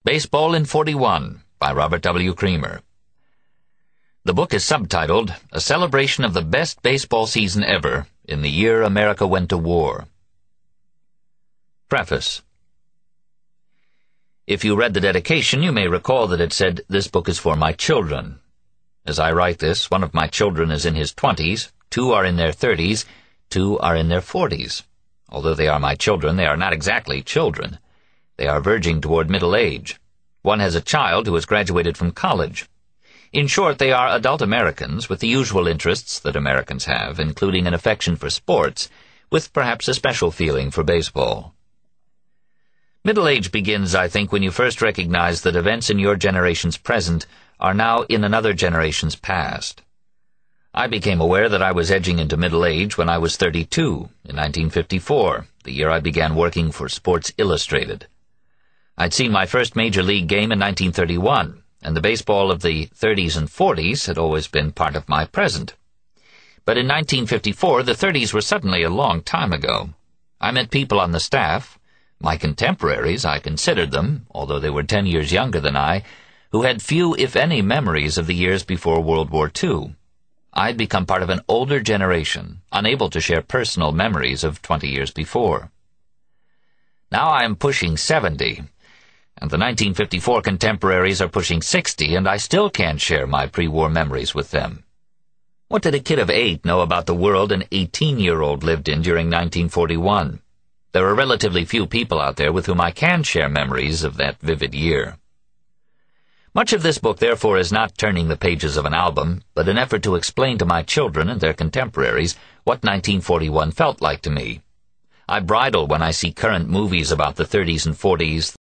Baseball in 41 by Robert W. Creamer. The book is subtitled, A Celebration of the Best Baseball Season Ever in the Year America Went to War. Preface. If you read the dedication, you may recall that it said, "This book is for my children." As I write this, one of my children is in his 20s, 2 are in their 30s, 2 are in their 40s. Although they are my children, they are not exactly children. They are verging toward middle age. One has a child who has graduated from college. In short, they are adult Americans with the usual interests that Americans have, including an affection for sports, with perhaps a special feeling for baseball. Middle age begins, I think, when you first recognize that events in your generation's present are now in another generation's past. I became aware that I was edging into middle age when I was 32, in 1954, the year I began working for Sports Illustrated. I'd seen my first major league game in 1931, and the baseball of the 30s and 40s had always been part of my present. But in 1954, the 30s were suddenly a long time ago. I met people on the staff, my contemporaries, I considered them, although they were 10 years younger than I, who had few, if any, memories of the years before World War II. I'd become part of an older generation, unable to share personal memories of 20 years before. Now I am pushing 70, and the 1954 contemporaries are pushing 60, and I still can't share my pre-war memories with them. What did a kid of 8 know about the world an 18-year-old lived in during 1941? There are relatively few people out there with whom I can share memories of that vivid year. Much of this book, therefore, is not turning the pages of an album, but an effort to explain to my children and their contemporaries what 1941 felt like to me. I bridle when I see current movies about the 30s and 40s,